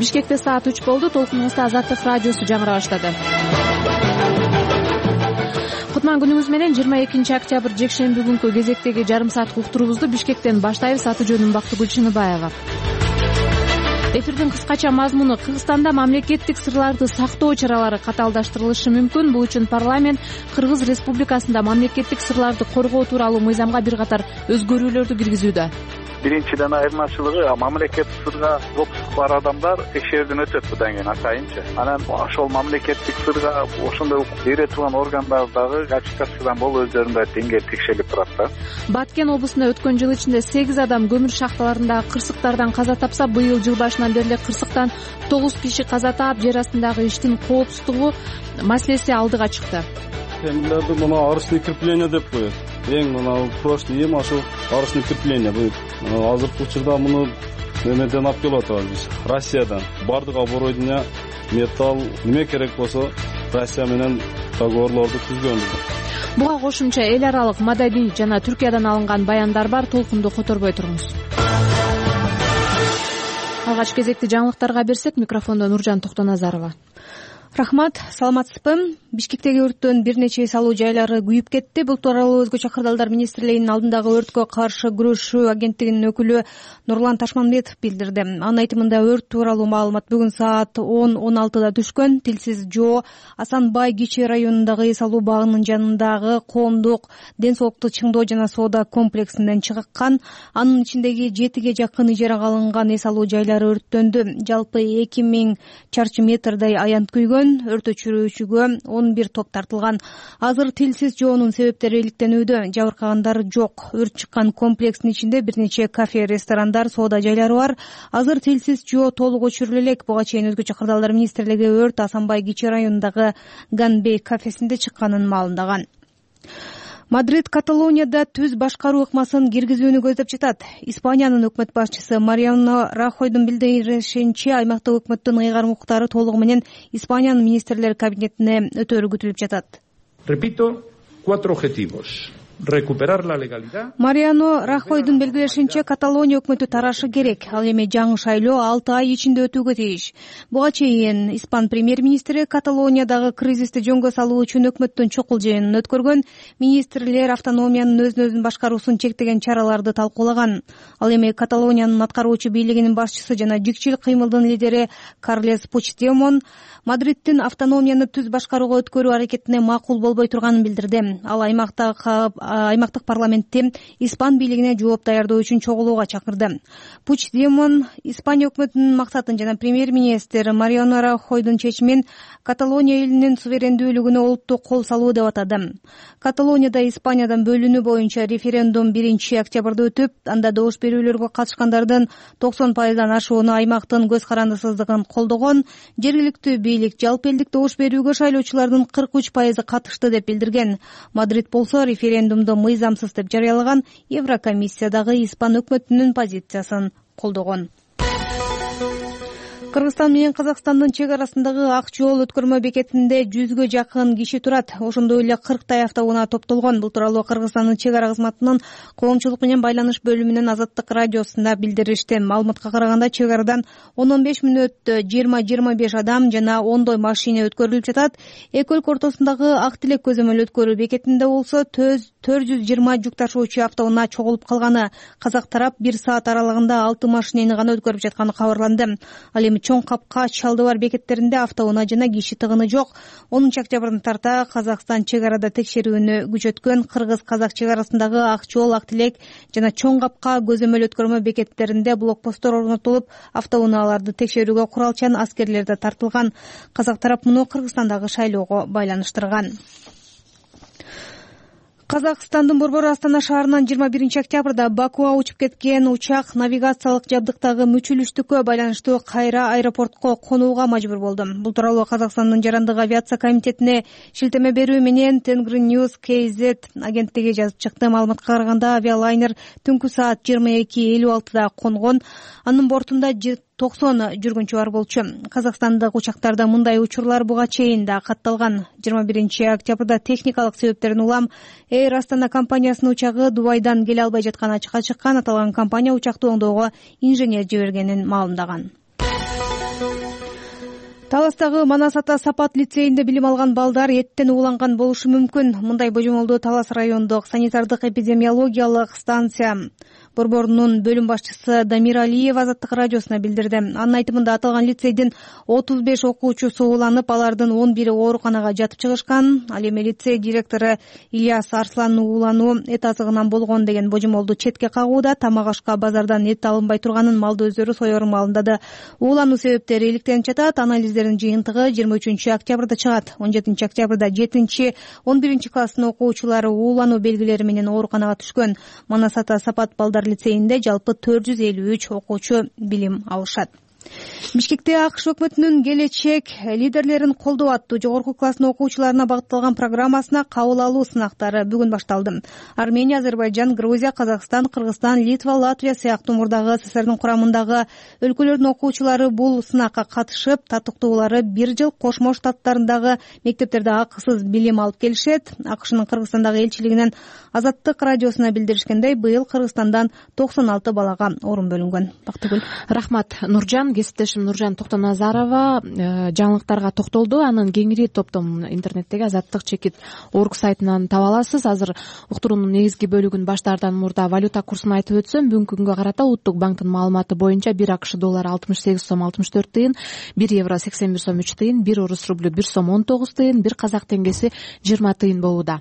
Бишкекте саат 3 болду. Толкунубузда Азаттык радиосу жаңыра баштады. Кутман күнүңүз менен 22 октябрь жекшемби күнкү кезектеги жарым сааттык уктуруубузду Бишкектен баштайбыз. Аты жөнүм Бактыгүл Чыныбаева. Эфирдин кыскача мазмуну: Кыргызстанда мамлекеттик сырларды сактоо чаралары катаалдаштырылышы мүмкүн. Бул үчүн парламент Кыргыз Республикасында мамлекеттик сырларды коргоо тууралуу мыйзамга бир катар өзгөрүүлөрдү киргизүүдө. Биринчиден айырмачылыгы мамлекеттик сырга допуск бар адамдар текшерүүдөн өтөт будан кийин атайынча. Анан ошол мамлекеттик сырга ошондой бере турган органдар дагы аттестациядан болуп өздөрүнүн деңгээли текшерилип турат да. Баткен облусунда өткөн жыл ичинде 8 адам көмүр шахталарындагы кырсыктардан каза тапса, быйыл жыл башынан бери кырсыктан 9 киши каза таап, жер астындагы иштин коопсуздугу маселеси алдыга чыкты. Эмилерди мына арысный крепление деп коет. Эң мына прошлый эми ошол арысный крепление бу. Азыркы учурда муну немеден алып келип атабыз биз, Россиядан. Бардык оборудование, металл, неме керек болсо Россия менен договорлорду түзгөнбүз. Буга кошумча эл аралык, маданий жана Түркиядан алынган баяндар бар. Толкунду которбой туруңуз. Алгач кезекти жаңылыктарга берсек, микрофондо Нуржан Токтоназарова. Рахмат, саламатсызбы? Бишкектеги өрттөн бир нече салуу жайлары күйүп кетти. Бул тууралуу Өзгөчө кырдаалдар министрлигинин алдындагы өрткө каршы күрөшүү агенттигинин өкүлү Нурлан Ташманбетов билдирди. Анын айтымында өрт тууралуу маалымат бүгүн саат 10:16 түшкөн. Тилсиз жоо Асанбай кичи районундагы эс алуу багынын жанындагы коомдук ден соолукту чыңдоо жана соода комплексинен чыккан. Анын ичиндеги 7ге жакын ижарага алынган эс алуу жайлары өрттөндү. Жалпы 2000 чарчы метрдей аянт күйгөн. Өрт өчүрүүчүгө 11 топ тартылган. Азыр тилсиз жоонун себептери иликтенүүдө. Жабыркагандар жок. Өрт чыккан комплекстин ичинде бир нече кафе, ресторандар, соода жайлары бар. Азыр тилсиз жоо толук өчүрүлө элек. Буга чейин Өзгөчө кырдаалдар министрлиги өрт Асанбай кичи районундагы Ганбей кафесинде чыкканын маалымдаган. Мадрид Каталонияда түз башкаруу ыкмасын киргизүүнү көздөп жатат. Испаниянын өкмөт башчысы Мариано Рахойдун билдиришинче, аймактык өкмөттүн ыйгарым укуктары толугу менен Испаниянын министрлер кабинетине өтөөрү күтүлүп жатат. Repito, 4 objetivos. Recuperar la legalidad. Мариано Рахойдун белгилешинче, Каталония өкмөтү тарашы керек. Ал эми жаңы шайлоо 6 ай ичинде өтүүгө тийиш. Буга чейин Испан премьер-министри Каталониядагы кризисти жөнгө салуу үчүн өкмөттүн чукул жыйынын өткөргөн. Министрлер автономиянын өзүн чектеген чектеген чараларды талкуулаган. Ал эми Каталониянын аткаруучу бийлигинин башчысы жана жикчил кыймылдын лидери Карлес Пучдемон Мадридтин автономияны түз башкарууга өткөрүү аракетине макул болбой турганын билдирди. Ал аймактык парламентте Испан бийлигине жооп даярдоо үчүн чогулууга чакырды. Пучдемон Испания өкмөтүнүн максатын жана премьер-министр Мариано Рахойдун чечимин Каталония элинин суверендүүлүгүнө олуттук кол салуу деп атады. Каталонияда Испаниядан бөлүнүү боюнча референдум 1 октябрда өтүп, анда добуш берүүлөргө катышкандардын 90%дан ашууну аймактын көз карандысыздыгын колдогон. Жергиликтүү бийлик жалпы элдик добуш берүүгө шайлоочулардын 43% катышты деп билдирген. Мадрид болсо референдумду мыйзамсыз деп жарыялаган. Еврокомиссиядагы Испан өкмөтүнүн позициясын колдогон. Кыргызстан менен Казакстандын чек арасындагы Ак жол өткөрмө бекетинде 100гө жакын киши турат. Ошондой эле 40 автоунаа топтолгон. Бул тууралуу Кыргызстандын чек ара кызматынын коомчулук менен байланыш бөлүмүнүн Азаттык радиосунда билдиришти. Маалыматка караганда, чек арадан 10-15 мүнөттө 20-25 адам жана 10дой машина өткөрүлүп жатат. Эки өлкө ортосундагы Ак Тилек көзөмөл өткөрүү бекетинде болсо 420 жүк ташуучу автоунаа чогулуп калганы. Казак тарап 1 саат аралыгында 6 машинени гана өткөрүп жатканы кабарланды. Ал эми чоң капка, Чалдыбар бекеттеринде автоунаа жана киши тыгыны жок. 10 октябрдан тарта Казакстан чек арада текшерүүнү күчөткөн. Кыргыз-казак чек арасындагы Ак жол, Ак Тилек жана чоң капка көзөмөл өткөрмө бекеттеринде блокпосттор орнотулуп, автоунааларды текшерүүгө куралчан аскерлер да тартылган. Казак тарап муну Кыргызстандагы шайлоого байланыштырган. Казакстандын борбору Астана шаарынан 21 октябрда Бакуга учуп кеткен учак навигациялык жабдыктагы мүчүлүштүккө байланыштуу кайра аэропортко конууга мажбур болду. Бул тууралуу Казакстандын жарандык авиация комитетине шилтеме берүү менен Тенгри News KZ агенттиги жазып чыкты. Маалыматка караганда, авиалайнер түнкү саат 22:56 конгон. Анын бортунда 90 жүргүнчү бар болчу. Казакстандык учактарда мындай учурлар буга чейин да катталган. 21 октябрда техникалык себептерден улам Air Astana компаниясынын учагы Дубайдан келе албай жатканы ачыкка чыккан. Аталган компания учакты оңдоого инженер жибергенин маалымдаган. Таластагы Манас ата Сапат лицейинде билим алган балдар эттен ууланган болушу мүмкүн. Мындай божомолду Талас райондук санитардык эпидемиологиялык станция борборунун бөлүм башчысы Дамир Алиев Азаттык радиосуна билдирди. Анын айтымында аталган лицейдин 35 окуучусу ууланып, алардын 11 ооруканага жатып чыгышкан. Ал эми лицей директору Ильяс Арсландын уулануу эт азыгынан болгон деген божомолду четке кагууда. Тамак ашка базардан эт алынбай турганын, малды өздөрү соёр маалында да уулануу себептери иликтенип жатат. Анализдердин жыйынтыгы 23 октябрда чыгат. 17 октябрда 7-11 класстын окуучулары уулануу белгилери менен ооруканага түшкөн. Манас ата Сапат балдар лицейинде жалпы 453 окуучу билим алышат. Бишкекте АКШ өкмөтүнүн келечек лидерлерин колдоо аттуу жогорку класстын окуучуларына багытталган программасына кабыл алуу сынактары бүгүн башталды. Армения, Азербайжан, Грузия, Казакстан, Кыргызстан, Литва, Латвия сыяктуу мурдагы СССРдин курамындагы өлкөлөрдүн окуучулары бул сынакка катышып, татыктуулары бир жыл Кошмо Штаттарындагы мектептерде акысыз билим алып келишет. АКШнын Кыргызстандагы элчилигинен Азаттык радиосуна билдиришкендей, быйыл Кыргызстандан 96 балага орун бөлүнгөн. Бактыгүл. Рахмат, Нуржан. Кесиптешим Нуржан Токтоназарова жаңылыктарга токтолду. Анын кеңири топтом интернеттеги Азаттык.org сайтынан таба аласыз. Азыр уктуруунун негизги бөлүгүн баштаардан мурда валюта курсун айтып өтсөм, бүгүнкү күнгө карата Улуттук банктын маалыматы боюнча 1 АКШ доллары 68 сом 64 тыйын, 1 евро 81 сом 3 тыйын, 1 орус рублю 1 сом 19 тыйын, 1 казак теңгеси 20 тыйын болууда.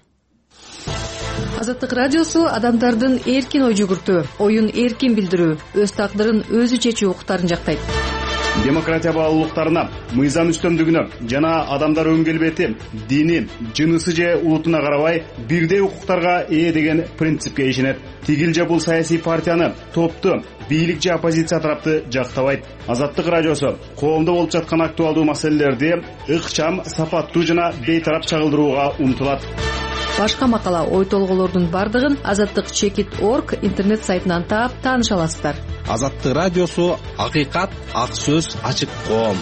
Азаттык радиосу адамдардын эркин ой жүгүртүү, оюн эркин билдирүү, өз тагдырын өзү чечүү укуктарын жактайт. Демократия баалуулуктарына, мыйзам үстөмдүгүнө жана адамдар өн келбети, дини, жынысы же улутуна карабай бирдей укуктарга ээ деген принципке ишенет. Тигил же бул саясий партияны, топту, бийлик же оппозиция тарапты жактабайт. Азаттык радиосу коомдо болуп жаткан актуалдуу маселелерди ыкчам, сапаттуу жана бейтарап чагылдырууга умтулат. Башка макала, ой толголордун бардыгын Азаттык.org интернет сайтынан таап тааныша аласыздар. Азаттык радиосу акыйкат, ак сөз, ачык коом.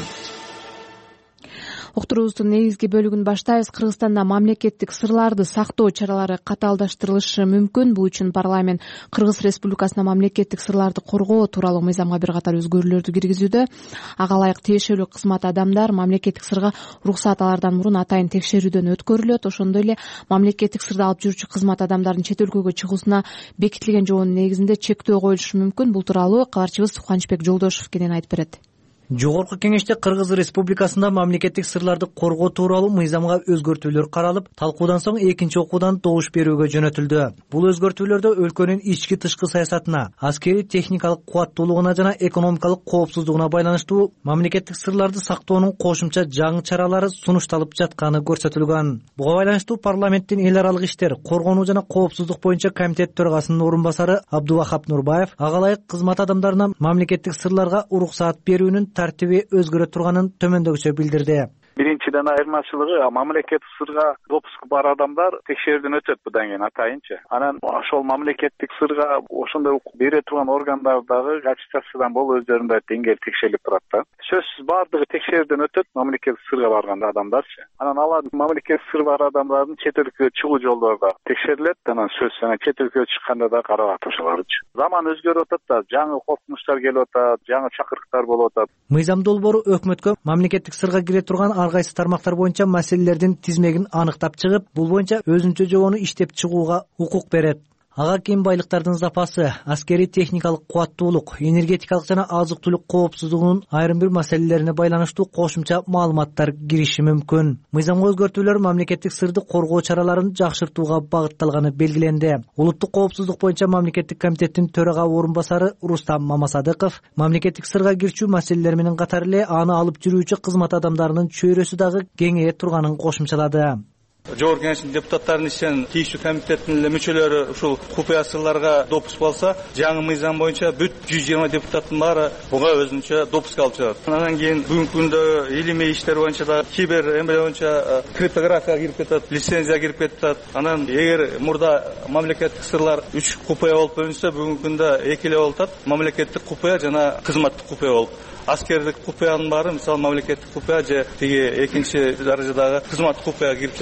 Уктуруубуздун негизги бөлүгүн баштайбыз. Кыргызстанда мамлекеттик сырларды сактоо чаралары катаалдаштырылышы мүмкүн. Бул үчүн парламент Кыргыз Республикасына мамлекеттик сырларды коргоо тууралуу мыйзамга бир катар өзгөрүүлөрдү киргизүүдө. Ага ылайык тиешелүү кызмат адамдар мамлекеттик сырга уруксат алардан мурун атайын текшерүүдөн өткөрүлөт. Ошондой эле мамлекеттик сырды алып жүрүүчү кызмат адамдардын чет өлкөгө чыгуусуна бекитилген жобонун негизинде чектөө коюлушу мүмкүн. Бул тууралуу кабарчыбыз Суханчбек Жолдошев кенен айтып берет. Жогорку кеңеште Кыргыз Республикасында мамлекеттик сырларды коргоо тууралуу мыйзамга өзгөртүүлөр каралып, талкуудан соң экинчи окуудан добуш берүүгө жөнөтүлдү. Бул өзгөртүүлөрдө өлкөнүн ички тышкы саясатына, аскери техникалык кубаттуулугуна жана экономикалык коопсуздугуна байланыштуу мамлекеттик сырларды сактоонун кошумча жаңы чаралары сунушталып жатканы көрсөтүлгөн. Буга байланыштуу парламенттин эл аралык иштер, коргонуу жана коопсуздук боюнча комитет төрагасынын орун басары Абдувахап Нурбаев ага ылайык кызмат адамдарына мамлекеттик сырларга уруксаат берүүнүн тартиби өзгөрө турганын төмөндөгүчө билдирди. Биринчиден айырмачылыгы мамлекеттик сырга допуск бар адамдар текшерүүдөн өтөт будан кийин атайынча. Анан ошол мамлекеттик сырга ошондой бере турган органдардагы аттестациядан болуп өздөрүндө деңгээл текшерилип турат да. Сөзсүз баардыгы текшерүүдөн өтөт мамлекеттик сырга барганда адамдарчы. Анан алар мамлекеттик сыр бар адамдардын чет өлкөгө чыгуу жолдору да текшерилет. Анан сөзсүз анан чет өлкөгө чыкканда да каралат ошолорчу. Заман өзгөрүп атат да, жаңы коркунучтар келип атат, жаңы чакырыктар болуп атат. Мыйзам долбоору өкмөткө мамлекеттик сырга кире турган ар кайсы тармактар боюнча маселелердин тизмегин аныктап чыгып, бул боюнча өзүнчө жобону иштеп чыгууга укук берет. Ага кен байлыктардын запасы, аскери техникалык кубаттуулук, энергетикалык жана азык-түлүк коопсуздугунун айрым бир маселелерине байланыштуу кошумча маалыматтар кириши мүмкүн. Мыйзамга өзгөртүүлөр мамлекеттик сырды коргоо чараларын жакшыртууга багытталганы белгиленди. Улуттук коопсуздук боюнча мамлекеттик комитеттин төрага орун басары Рустам Мамасадыков мамлекеттик сырга кирчүү маселелери менен катар эле аны алып жүрүүчү кызмат адамдарынын чөйрөсү дагы кеңейе турганын кошумчалады. Жогорку кеңештин депутаттарынын ичинен тийиштүү комитеттин эле мүчөлөрү ушул купуя сырларга допуск алса, жаңы мыйзам боюнча бүт 120 депутаттын баары буга өзүнчө допуск алып чыгат. Андан кийин бүгүнкү күндө илимий иштер боюнча да кибер эмне боюнча криптография кирип кетет, лицензия кирип кетет. Анан эгер мурда мамлекеттик сырлар 3 купуя болуп бөлүнсө, бүгүнкү күндө 2 эле болуп атат. Мамлекеттик купуя жана кызматтык купуя болуп. Аскердик купуянын баары мисалы мамлекеттик купуя же тиги экинчи даражадагы кызматтык купуяга кирип жатат да.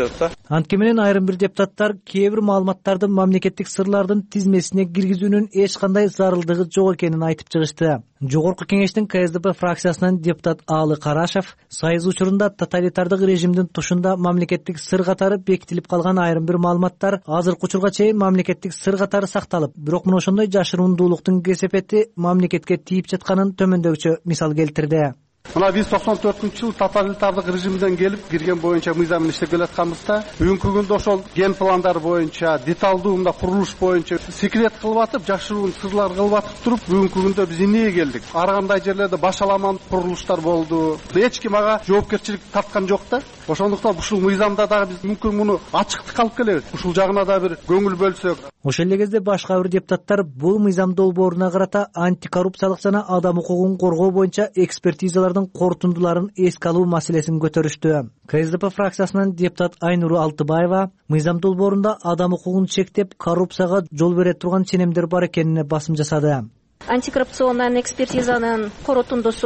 Анткени менен айрым бир депутаттар кээ бир маалыматтарды мамлекеттик сырлардын тизмесине киргизүүнүн эч кандай зарылдыгы жок экенин айтып чыгышты. Жогорку кеңештин КСДП фракциясынан депутат Аалы Карашев сайыз учурунда тоталитардык режимдин тушунда мамлекеттик сыр катары бекитилип калган айрым бир маалыматтар азыркы учурга чейин мамлекеттик сыр катары сакталып, бирок мына ошондой жашырундуулуктун кесепети мамлекетке тийип жатканын төмөндөгүчө мисал келтирди. Мына биз 94-жылы тоталитардык режимден келип кирген боюнча мыйзам менен иштеп келатканбызда, бүгүнкү күндө ошол ген пландар боюнча, деталдуу мында курулуш боюнча секрет кылып атып, жашыруун сырлар кылып атып туруп, бүгүнкү күндө биз эмнеге келдик? Ар кандай жерлерде башаламан курулуштар болду. Эч ким ага жоопкерчилик тарткан жок да. Ошондуктан ушул мыйзамда дагы биз мүмкүн муну ачыктык алып келебиз. Ушул жагына да бир көңүл бөлсөк. Ошол эле кезде башка бир депутаттар бул мыйзам долбооруна карата антикоррупциялык жана адам укугун коргоо боюнча экспертизалардын корутундуларын эске алуу маселесин көтөрүштү. КСДП фракциясынан депутат Айнуру Алтыбаева мыйзам долбоорунда адам укугун чектеп, коррупцияга жол бере турган ченемдер бар экенине басым жасады. Антикоррупционный экспертизанын корутундусу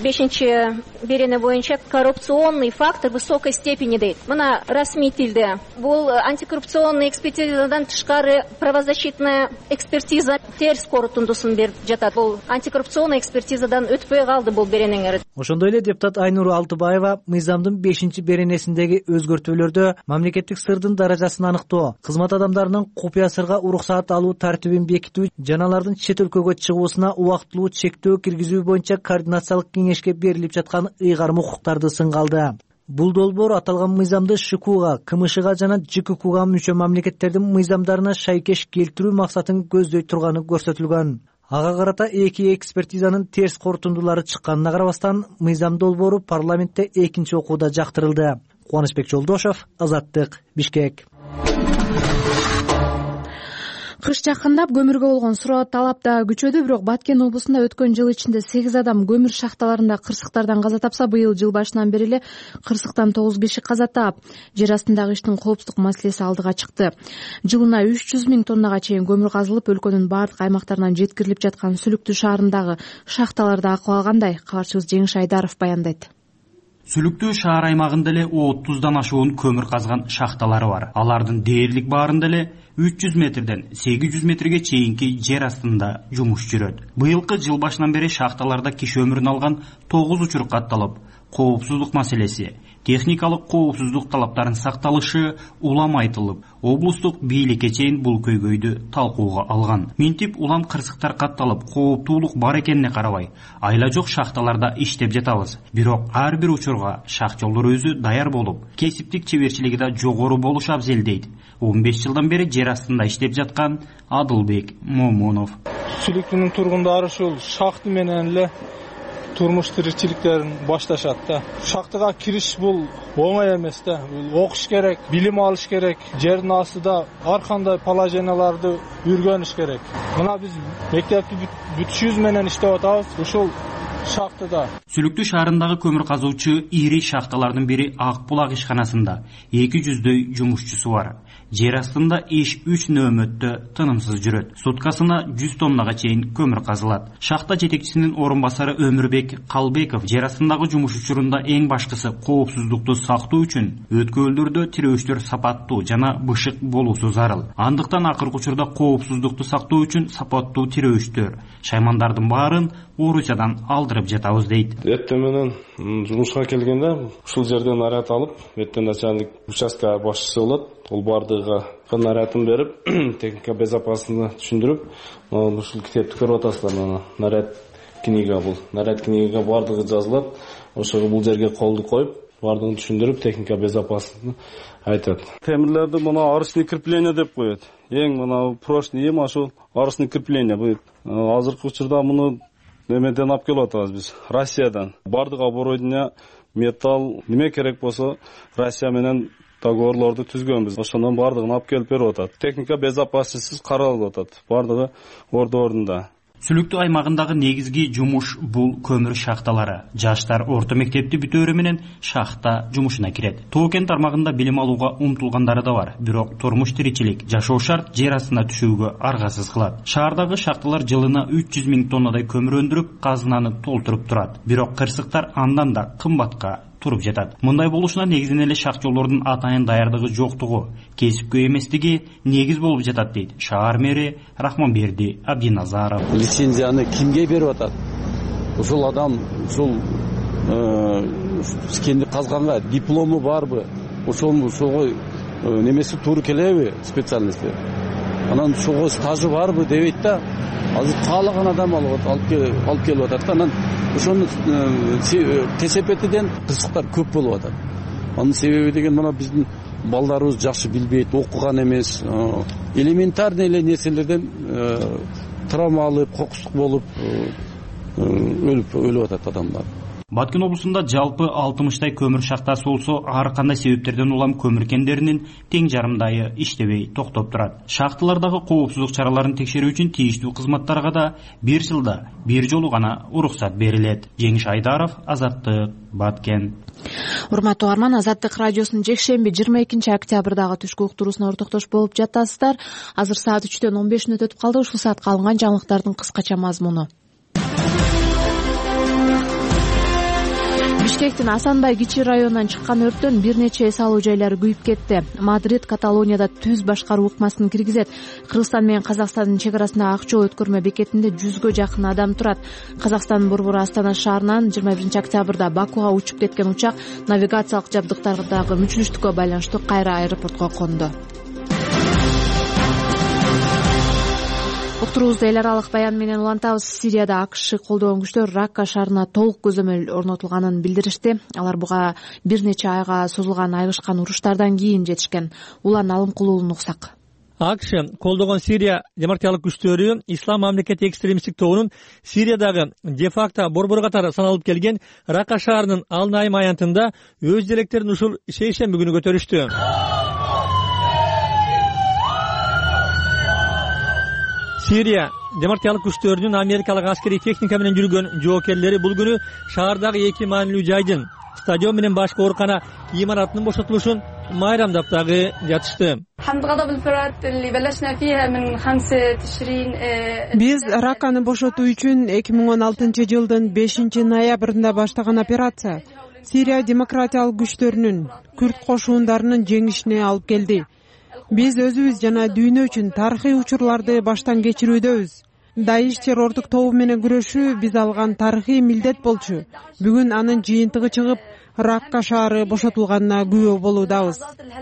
5-берене боюнча коррупционный фактор высокой степени дейт. Мына расмий тилде бул антикоррупционный экспертизадан тышкары правозащитная экспертиза терс корутундусун берип жатат. Бул антикоррупционный экспертизадан өтпөй калды бул беренеңер. Ошондой эле депутат Айнуру Алтыбаева мыйзамдын 5-беренесиндеги өзгөртүүлөрдө мамлекеттик сырдын даражасын аныктоо, кызмат адамдарынын купуя сырга уруксаат алуу тартибин бекитүү жана алардын чет өлкөгө чыгуусуна убактылуу чектөө киргизүү боюнча координациялык кеңешке берилип жаткан ыйгарым укуктарды сынга алды. Бул долбоор аталган мыйзамды ШКУга, КМШга жана ЖККга мүчө мамлекеттердин мыйзамдарына шайкеш келтирүү максатын көздөй турганы көрсөтүлгөн. Ага карата эки экспертизанын терс корутундулары чыкканына карабастан, мыйзам долбоору парламентте экинчи окууда жактырылды. Кубанычбек Жолдошов, Азаттык, Бишкек. Кыш жакындап көмүргө болгон суроо талап да күчөдү, бирок Баткен облусунда өткөн жыл ичинде 8 адам көмүр шахталарында кырсыктардан каза тапса, быйыл жыл башынан бери эле кырсыктан 9 киши каза таап, жер астындагы иштин коопсуздук маселеси алдыга чыкты. Жылына 300 000 тоннага чейин көмүр казылып, өлкөнүн бардык аймактарынан жеткирилип жаткан Сүлүктүү шаарындагы шахталарда акыбал кандай? Кабарчыбыз Жеңиш Айдаров баяндайт. Сүлүктүү шаар аймагында эле 30дан ашуун көмүр казган шахталары бар. Алардын дээрлик баарында эле 300 метрден 800 метрге чейинки жер астында жумуш жүрөт. Быйылкы жыл башынан бери шахталарда киши өмүрүн алган 9 учур катталып, коопсуздук маселеси, техникалык коопсуздук талаптарын сакталышы улам айтылып, облустук бийликке чейин бул көйгөйдү талкууга алган. Минтип улам кырсыктар катталып, кооптуулук бар экенине карабай, айла жок шахталарда иштеп жатабыз. Бирок ар бир учурга шахталар өзү даяр болуп, кесиптик чеберчилиги да жогору болушу абзел дейт 15 жылдан бери жер астында иштеп жаткан Адылбек Момунов. Сүлүктүүнүн тургундары ушул шахты менен эле турмуш тиричиликтерин башташат да. Шахтага кириш бул оңой эмес да. Окуш керек, билим алыш керек, жердин астында ар кандай положенияларды үйрөнүш керек. Мына биз мектепти бүтүшүбүз менен иштеп атабыз ушул шахтада. Сүлүктүү шаарындагы көмүр казуучу ири шахталардын бири Ак булак ишканасында 200 жумушчусу бар. Жер астында иш 3 нөөмөттө тынымсыз жүрөт. Суткасына 100 тоннага чейин көмүр казылат. Шахта жетекчисинин орун басары Өмүрбек Калбеков жер астындагы жумуш учурунда эң башкысы коопсуздукту сактоо үчүн өткөлдөрдө тирөөчтөр сапаттуу жана бышык болуусу зарыл. Андыктан акыркы учурда коопсуздукту сактоо үчүн сапаттуу тирөөчтөр, шаймандардын баарын Орусиядан алдырып жатабыз дейт. Эртең менен жумушка келгенде ушул жерден наряд алып, эртең начальник участка башчысы болот. Ол бардыгы нарядын берип, техника безопасности түшүндүрүп, ушул китепти көрүп атасыздар, мына наряд книга бул. Наряд книгага бардыгы жазылат. Ошого бул жерге колду коюп, бардыгын түшүндүрүп, техника безопасности айтат. Темирлерди мына арочный крепление деп коет. Эң мына прошлый эми ошол арочный крепление будет. Азыркы учурда муну немеден алып келип атабыз биз, Россиядан. Бардык оборудование, металл, неме керек болсо Россия менен договорлорду түзгөнбүз. Ошондон бардыгын алып келип берип атат. Техника безопасностьсыз каралып атат. Бардыгы ордунда. Сүлүктүү аймагындагы негизги жумуш бул көмүр шахталары. Жаштар орто мектепти бүтөөрү менен шахта жумушуна кирет. Тоо-кен тармагында билим алууга умтулгандары да бар. Бирок турмуш тиричилик, жашоо шарт жер астына түшүүгө аргасыз кылат. Шаардагы шахталар жылына 300 000 тоннадай көмүр өндүрүп, казынаны толтуруп турат. Бирок кырсыктар андан да кымбатка туруп жатат. Мындай болушуна негизинен эле шак жолдордун атайын даярдыгы жоктугу, кесипкөй эместиги негиз болуп жатат дейт шаар мэри Рахманберди Абдиназаров. Лицензияны кимге берип атат? Ушул адам ушул кенди казганга диплому барбы? Ошого немеси туура келеби специальности? Анан ошого стажы барбы дебейт да. Азыр каалаган адам алып келип атат да. Анан ошону кесепетиден кырсыктар көп болуп атат. Анын себеби деген мына биздин балдарыбыз жакшы билбейт, окуган эмес, элементарный эле нерселерден травма алып, кокустук болуп өлүп атат адамдар. Баткен облусунда жалпы 60 көмүр шахтасы болсо, ар кандай себептерден улам көмүр кендеринин тең жарымдайы иштебей токтоп турат. Шахталардагы коопсуздук чараларын текшерүү үчүн тийиштүү кызматтарга да 1 жылда 1 жолу гана уруксат берилет. Жеңиш Айдаров, Азаттык, Баткен. Урматтуу угарман, Азаттык радиосунун жекшемби 22 октябрдагы түшкү уктуруусуна ортоктош болуп жатасыздар. Азыр саат 3-төн 15 мүнөт өтүп калды. Ушул саатка алынган жаңылыктардын кыскача мазмуну. Бишкектин Асанбай кичи районунан чыккан өрттөн бир нече эс алуу жайлары күйүп кетти. Мадрид Каталонияда түз башкаруу ыкмасын киргизет. Кыргызстан менен Казакстандын чек арасында ак жол өткөрмө бекетинде 100гө жакын адам турат. Казакстандын борбору Астана шаарынан 21 октябрда Бакуга учуп кеткен учак навигациялык жабдыктардагы мүчүлүштүккө байланыштуу кайра аэропортко конду. Уктуруубузду эл аралык баян менен улантабыз. Сирияда АКШ колдогон күчтөр Ракка шаарына толук көзөмөл орнотулганын билдиришти. Алар буга бир нече айга созулган айгышкан уруштардан кийин жетишкен. Улан Алымкулуулун уксак. АКШ колдогон Сирия демократиялык күчтөрү Ислам мамлекети экстремисттик тобунун Сириядагы де-факто борбору катары саналып келген Ракка шаарынын Ал Найм аянтында өз делектерин ушул шейшемби күнү көтөрүштү. Сирия демократиялык күчтөрүнүн америкалык аскерий техника менен жүргөн жоокерлери бул күнү шаардагы 2 маанилүү жайдын стадион менен башка оорукана имаратынын бошотулушун майрамдап дагы жатышты. Биз Ракканы бошотуу үчүн 2016 жылдын 5 ноябрында баштаган операция Сирия демократиялык күчтөрүнүн күрд кошуундарынын жеңишине алып келди. Биз өзүбүз жана дүйнө үчүн тарыхый учурларды баштан кечирүүдөбүз. Даиш террордук тобу менен күрөшүү биз алган тарыхый милдет болчу. Бүгүн анын жыйынтыгы чыгып, Ракка шаары бошотулганына күбө болуудабыз.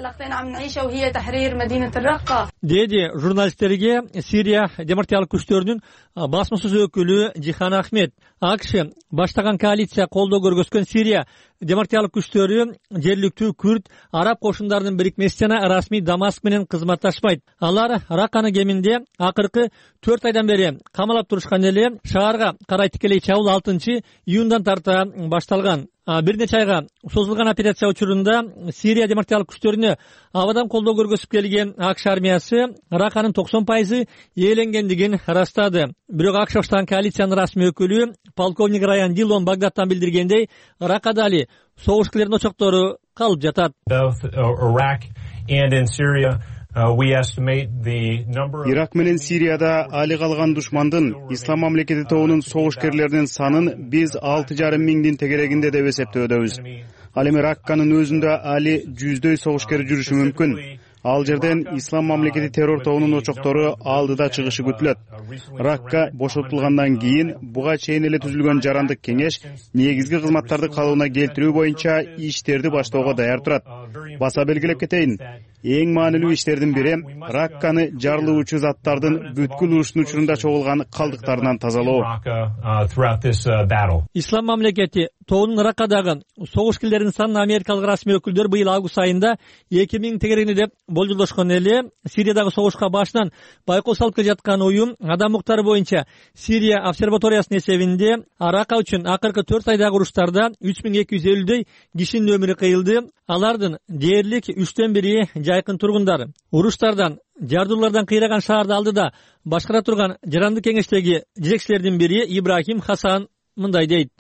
Деди журналисттерге Сирия демократиялык күчтөрүнүн басмасыз өкүлү Жихан Ахмед. АКШ баштаган коалиция колдоо көргөзгөн Сирия демократиялык күчтөрү жергиликтүү күрд араб кошундарынын бирикмеси жана расмий Дамаск менен кызматташпайт. Алар Ракканы кеминде акыркы 4 айдан бери камалап турушкан эле шаарга карай тикелей чабуул 6 июндан тарта башталган. Бир нече айга созулган операция учурунда Сирия демократиялык күчтөрүнө абадан колдоо көргөзүп келген АКШ армиясы Ракканын 90% ээленгендигин ырастады. Бирок АКШ баштаган коалициянын расмий өкүлү полковник Раян Дилон Багдадтан билдиргендей, Раккада али согуш-килердин очоктору калып жатат. Ирак менен Сирияда али калган душмандын Ислам мамлекети тобунун согушкерлеринин санын биз 6,5 миңдин тегерегинде деп эсептөөдөбүз. Ал эми Ракканын өзүндө али 100дөй согушкер жүрүшү мүмкүн. Ал жерден Ислам мамлекети террор тобунун очоктору алдыда чыгышы күтүлөт. Ракка бошотулгандан кийин буга чейин эле түзүлгөн жарандык кеңеш негизги кызматтарды калыбына келтирүү боюнча иштерди баштоого даяр турат. Баса белгилеп кетейин, эң маанилүү иштердин бири Ракканы жарылуучу заттардын бүткүл уруштун учурунда чогулган калдыктарынан тазалоо. Ислам мамлекети тобунун Раккадагы согуш-килердин санын америкалык расмий өкүлдөр быйыл август айында 2000 тегерегине деп болжолдошкон эле. Сириядагы согушка башынан байкоо салып келе жаткан уюм адам укуктары боюнча Сирия обсерваториясынын эсебинде Ракка үчүн акыркы 4 айдагы уруштарда 3250дөй кишинин өмүрү кыйылды. Алардын дээрлик 3төн бири жайкын тургундар. Уруштардан, жардуулардан кыйраган шаарды алдыда башкара турган жарандык кеңештеги жетекчилердин бири Ибрахим Хасан мындай дейт.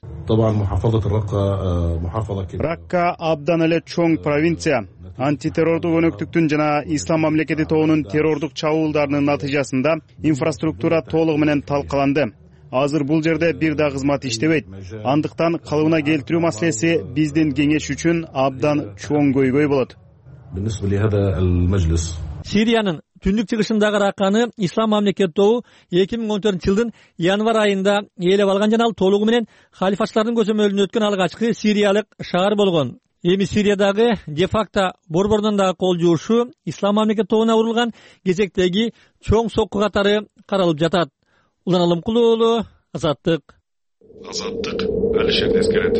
Ракка абдан эле чоң провинция. Антитеррордук өнөктүктүн жана Ислам мамлекети тобунун террордук чабуулдарынын натыйжасында инфраструктура толугу менен талкаланды. азыр бул жерде бир да кызмат иштебейт. Андыктан калыбына келтирүү маселеси биздин кеңеш үчүн абдан чоң көйгөй болот. Сириянын түндүк чыгышындагы Ракканы ислам мамлекети тобу 2014-жылдын январь айында ээлеп алган жана ал толугу менен халифатчылардын көзөмөлүнө өткөн алгачкы сириялык шаар болгон. Эми Сириядагы де-факто борбордон дагы кол жуушу ислам мамлекети тобуна урулган кезектеги чоң сокку катары каралып жатат. Улан Алымкулуу уулу, Азаттык. Алишер эскерет.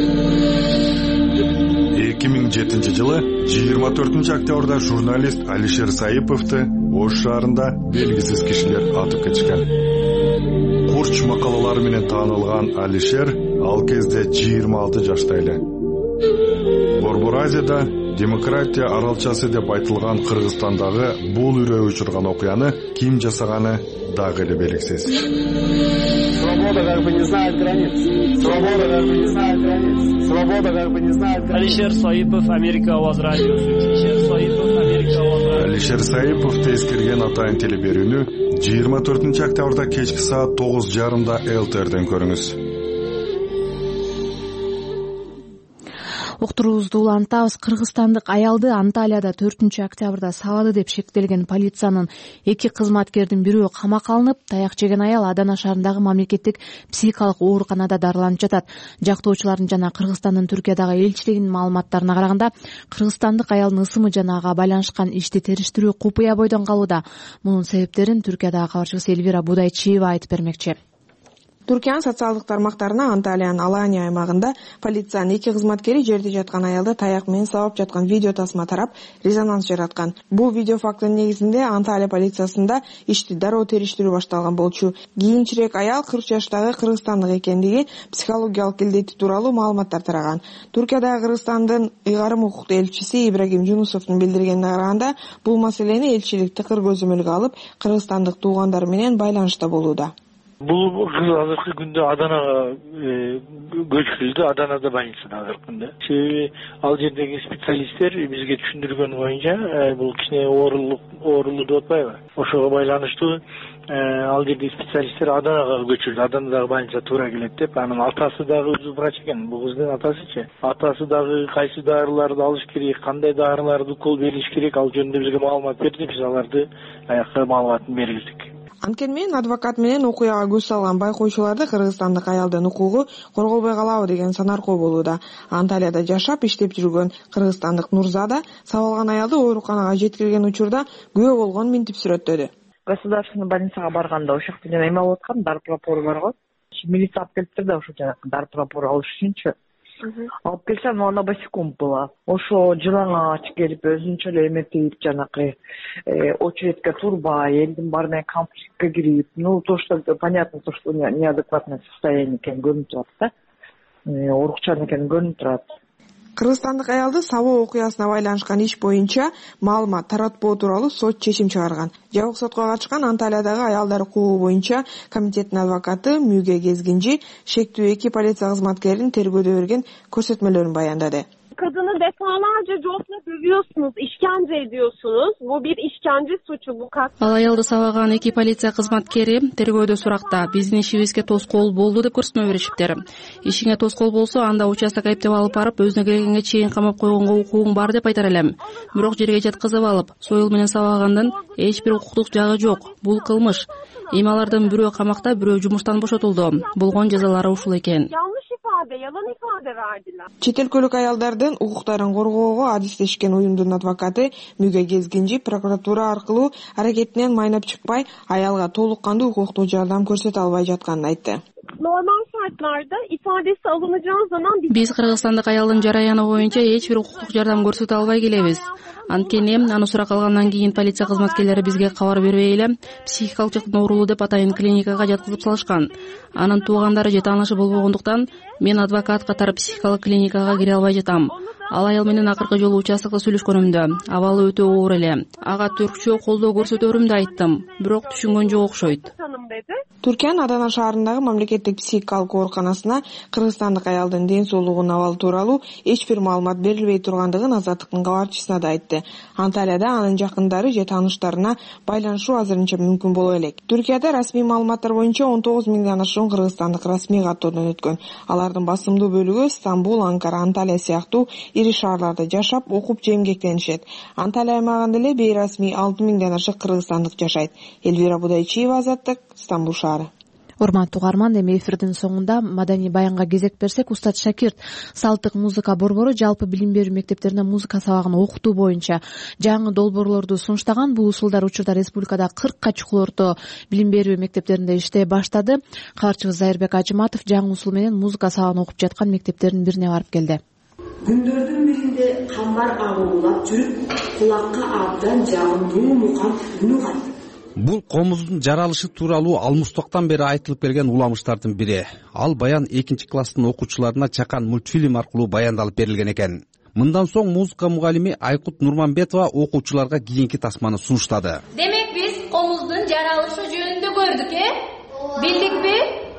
2007-жылы 24-октябрда журналист Алишер Саиповду Ош шаарында белгисиз кишилер атып кетишкен. Курч макалалары менен таанылган Алишер ал кезде 26 жашта эле. Борбор Азияда демократия аралчасы деп айтылган Кыргызстандагы бул үрөө учурган окуяны ким жасаганы дагы эле белгисиз. Свобода как бы не знает границ. Свобода как бы не знает границ. Свобода как бы не знает границ. Алишер Саипов, Америка Аваз радиосу. Алишер Саипов, Америка Аваз радиосу. Алишер Саиповду эскерген атайын телеберүүнү 24-октябрда кечки саат 9:30 ЛТРден көрүңүз. Уктуруубузду улантабыз. Кыргызстандык аялды Анталияда 4-октябрда сабады деп шектелген полициянын 2 кызматкердин бирөө камакка алынып, таяк жеген аял Адана шаарындагы мамлекеттик психикалык ооруканада дарыланып жатат. Жактоочулардын жана Кыргызстандын Түркиядагы элчилигинин маалыматтарына караганда, кыргызстандык аялдын ысымы жана ага байланышкан ишти териштирүү купуя бойдон калууда. Мунун себептерин Түркиядагы кабарчыбыз Элвира Будайчиева айтып бермекчи. Туркиянын социалдык тармактарына Анталиянын Алания аймагында полициянын 2 кызматкери жерде жаткан аялды таяк менен сабап жаткан видео тасма тарап резонанс жараткан. Бул видео фактынын негизинде Анталия полициясында ишти дароо териштирүү башталган болчу. Кийинчерээк аял 40 жаштагы кыргызстандык экендиги, психологиялык илдети тууралуу маалыматтар тараган. Туркиядагы Кыргызстандын ыйгарым укуктуу элчиси Ибрагим Жунусовдун билдиргенине караганда, бул маселени элчилик тыкыр көзөмөлгө алып, кыргызстандык туугандары менен байланышта болууда. Бул кыз азыркы күндө Аданага көчүрүлдү, Аданада больницада азыркы күндө. Себеби ал жердеги специалисттер бизге түшүндүргөн боюнча бул кичине оорулуу деп атпайбы? Ошого байланыштуу ал жердеги специалисттер Аданага көчүрдү. Аданадагы больница туура келет деп, анын атасы дагы өзү врач экен. Бул кыздын атасычы. Атасы дагы кайсы дарыларды алыш керек, кандай дарыларды укол бериш керек, ал жөнүндө бизге маалымат берди. Биз аларды аякка маалыматын бергиздик. Анткени мен адвокат менен окуяга көз салган байкоочуларды кыргызстандык аялдын укугу корголбой калабы деген санаркоо болууда. Анталияда жашап иштеп жүргөн кыргызстандык Нурзада сабалган аялды ооруканага жеткирген учурда күбө болгон минтип сүрөттөдү. Государственный больницага барганда ошол жакта жана эме алып аткам, дарпропор бар го. Милиция алып келиптир да ошол жакка дарпропор алыш үчүнчү. Алып келсем, она босиком была. Ошо жылаңач келип өзүнчө эле эметип жанакы очередке турбай, элдин баары менен конфликтке кирип, то, что понятно, то, что неадекватное состояние экени көрүнүп турат да. Оорукчан экени көрүнүп турат. Кыргызстандык аялды сабоо окуясына байланышкан иш боюнча маалымат таратпоо тууралуу сот чечим чыгарган. Жабык сотко катышкан Анталиядагы аялдар укугу боюнча комитеттин адвокаты Мүгө Кезгинжи шектүү 2 полиция кызматкеринин тергөөдө берген көрсөтмөлөрүн баяндады. Kadını defalarca copla dövüyorsunuz, işkence ediyorsunuz. Bu bir işkence suçu, bu kat. Ал аялды сабаган 2 полиция кызматкери тергөөдө суракта биздин ишибизге тоскоол болду деп көрсөтмө беришиптир. Ишиңе тоскоол болсо, анда участок айыптап алып барып, өзүнө келгенге чейин камап койгонго укугуң бар деп айтар элем. Бирок жерге жаткызып алып, союл менен сабагандын эч бир укуктук жагы жок. Бул кылмыш. Эми алардын бирөө камакта, бирөө жумуштан бошотулду. Болгон жазалары ушул экен. Yalan ifade verdiler. Чет өлкөлүк аялдардын укуктарын коргоого адистешкен уюмдун адвокаты Мүгө Кезгинжи прокуратура аркылуу аракетинен майнап чыкпай, аялга толук кандуу укуктуу жардам көрсөтө албай жатканын айтты. Normal şartlarda ifadesi alınacağı zaman биз кыргызстандык аялдын жараяны боюнча эч бир укуктук жардам көрсөтө албай келебиз. Анткени аны сурак алгандан кийин полиция кызматкерлери бизге кабар бербей эле психикалык жактан оорулуу деп атайын клиникага жаткызып салышкан. Анын туугандары же таанышы болбогондуктан мен адвокат катары психикалык клиникага кире албай жатам. Ал аял менен акыркы жолу участокто сүйлөшкөнүмдө абалы өтө оор эле. Ага түркчө колдоо көрсөтөрүмдү айттым, бирок түшүнгөн жок окшойт. Түркиянын Адана шаарындагы мамлекеттик психикалык ооруканасына кыргызстандык аялдын ден соолугунун абалы тууралуу эч бир маалымат берилбей тургандыгын Азаттыктын кабарчысына да айтты. Анталияда анын жакындары же тааныштарына байланышуу азырынча мүмкүн боло элек. Түркияда расмий маалыматтар боюнча 19 миңден ашуун кыргызстандык расмий каттоодон өткөн. Алардын басымдуу бөлүгү Стамбул, Анкара, Анталия сыяктуу ири шаарларда жашап, окуп же эмгектенишет. Анталия аймагында эле бейрасмий 6 миңден ашык кыргызстандык жашайт. Элвира Будайчиева, Азаттык, Стамбул шаары. Урматтуу угарман, эми эфирдин соңунда маданий баянга кезек берсек, Устат Шакирт салттык музыка борбору жалпы билим берүү мектептеринде музыка сабагын окутуу боюнча жаңы долбоорлорду сунуштаган. Бул усулдар учурда республикада 40 чукул орто билим берүү мектептеринде иштей баштады. Кабарчыбыз Зайырбек Ажыматов жаңы усул менен музыка сабагын окуп жаткан мектептердин бирине барып келди. Күндөрдүн биринде камбар агуулап жүрүп, кулакка абдан жагымдуу мукам үнү калды. Бул комуздун жаралышы тууралуу алмустоктон бери айтылып келген уламыштардын бири. Ал баян 2-класстын окуучуларына чакан мультфильм аркылуу баяндалып берилген экен. Мындан соң музыка мугалими Айкут Нурманбетова окуучуларга кийинки тасманы сунуштады. Демек биз комуздун жаралышы жөнүндө көрдүк, Билдикпи?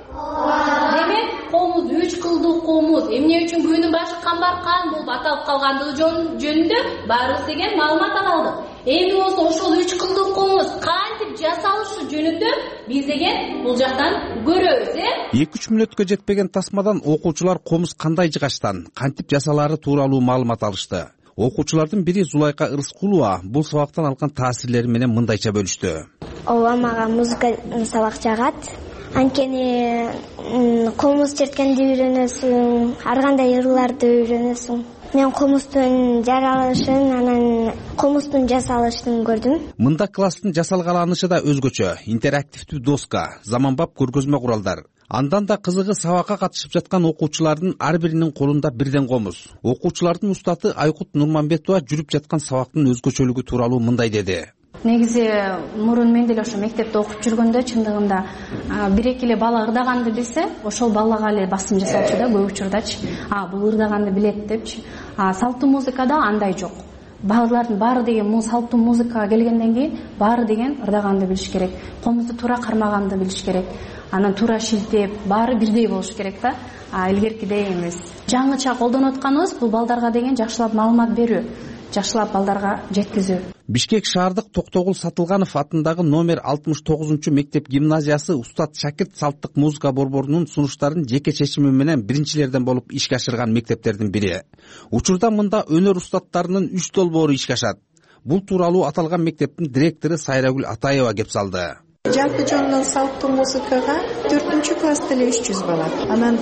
Демек комуз 3 кылдуу комуз. Эмне үчүн күнү башы камбаркан болуп аталып калгандыгы жөнүндө баарыбыз деген маалымат ала алдык. Эми болсо ошол 3 кылдуу комуз кантип жасалышы жөнүндө биз деген бул жактан көрөбүз, 2-3 мүнөткө жетпеген тасмадан окуучулар комуз кандай жыгачтан, кантип жасалаары тууралуу маалымат алышты. Окуучулардын бири Зулайка Ырыскулова бул сабактан алган таасирлери менен мындайча бөлүштү. Ооба, мага музыка сабак жагат. Анткени комуз черткенди үйрөнөсүң, ар кандай ырларды үйрөнөсүң. Мен комуздун жаралышын, анан комуздун жасалышын көрдүм. Мында класстын жасалгаланышы да өзгөчө. Интерактивдүү доска, заманбап көргөзмө куралдар. Андан да кызыгы сабакка катышып жаткан окуучулардын ар биринин колунда бирден комуз. Окуучулардын устаты Айкут Нурманбетова жүрүп жаткан сабактын өзгөчөлүгү тууралуу мындай деди. Негизи мурун мен деле ошо мектепте окуп жүргөндө чындыгында бир-эки эле бала ырдаганды билсе, ошол балага эле басым жасалчу да көп учурдачы. Бул ырдаганды билет депчи. Салттуу музыкада андай жок. Балдардын баары деген салттуу музыкага келгенден кийин баары деген ырдаганды билиш керек. Комузду туура кармаганды билиш керек. Анан туура шилтеп, баары бирдей болуш керек да. Илгеркидей эмес. Жаңыча колдонуп атканыбыз бул балдарга деген жакшылап маалымат берүү, жакшылап балдарга жеткизүү. Бишкек шаардык Токтогул Сатылганов атындагы номер 69 мектеп гимназиясы Устат Шакирт салттык музыка борборунун сунуштарын жеке чечими менен биринчилерден болуп ишке ашырган мектептердин бири. Учурда мында өнөр устаттарынын 3 долбоору ишке ашат. Бул тууралуу аталган мектептин директору Сайрагүл Атаева кеп салды. Жалпы жонунан салттуу музыкага 4-класста эле 300 бала. Анан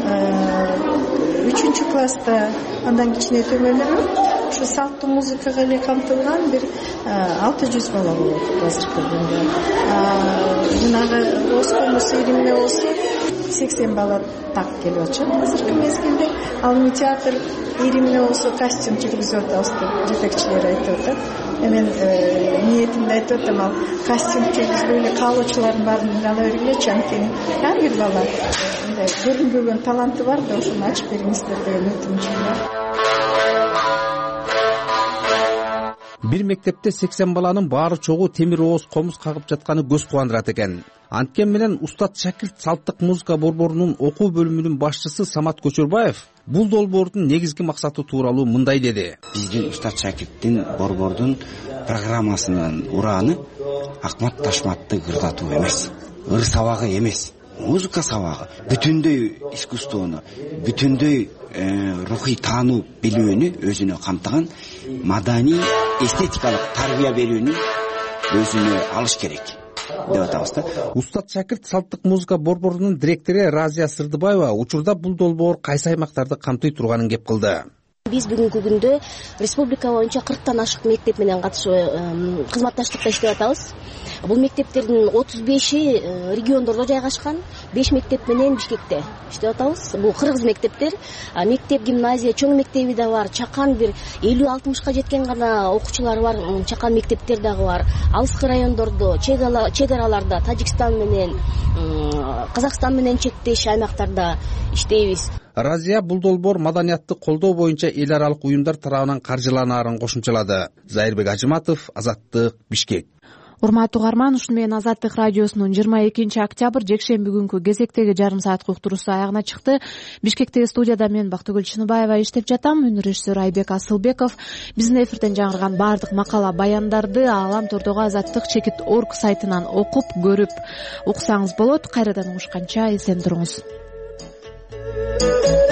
3-класста андан кичине төмөнүрөөк ушу салттуу музыкага эле камтылган бир 600 бала болот азыркы күндө. Жанагы оскомус иримне болсо 80 бала так келип атышат азыркы мезгилде. Ал театр иримне болсо костюм жүргүзүп атабыз деп жетекчилер айтып атат. Мен ниетимди айтып атам, ал костюм жүргүзбөй эле калуучулардын баарын ала бергилечи, анткени ар бир бала көрүнбөгөн таланты бар да, ошону ачып бериңиздер деген өтүнүчүм бар. Бир мектепте 80 баланын баары чогуу темир ооз комуз кагып жатканы көз кубандырат экен. Анткен менен Устат Шакирт салттык музыка борборунун окуу бөлүмүнүн башчысы Самат Көчөрбаев бул долбоордун негизги максаты тууралуу мындай деди. Биздин Устат Шакирттин борбордун программасынын ураны акмат ташматты ырдатуу эмес, ыр сабагы эмес, музыка сабагы, бүтүндөй искусствону, бүтүндөй рухий таануу билүүнү өзүнө камтыган маданий эстетикалык тарбия берүүнү өзүнө алыш керек деп атабыз да. Устат Шакирт салттык музыка борборунун директору Разия Сырдыбаева учурда бул долбоор кайсы аймактарды камтый турганын кеп кылды. Биз бүгүнкү күндө республика боюнча 40тан ашык мектеп менен катышып кызматташтыкта иштеп атабыз. Бул мектептердин 35-и региондордо жайгашкан. 5 мектеп менен Бишкекте иштеп атабыз. Бул кыргыз мектептер. Мектеп, гимназия, чоң мектеби да бар. Чакан бир 50-60ка жеткен гана окуучулары бар чакан мектептер дагы бар. Алыскы райондордо, чек араларда, Тажикстан менен, Казакстан менен чектеш аймактарда иштейбиз. Разия бул долбоор маданиятты колдоо боюнча эл аралык уюмдар тарабынан каржыланаарын кошумчалады. Зайырбек Ажыматов, Азаттык, Бишкек. Урматтуу угарман, ушуну менен Азаттык радиосунун 22 октябрь жекшемби күнкү кезектеги жарым саатка уктуруусу аягына чыкты. Бишкектеги студияда мен Бактыгүл Чыныбаева иштеп жатам. Үнү режиссер Айбек Асылбеков. Биздин эфирден жаңырган баардык макала баяндарды Аалам Тордогу Азаттык.org сайтынан окуп, көрүп уксаңыз болот. Кайрадан угушканча эсен туруңуз.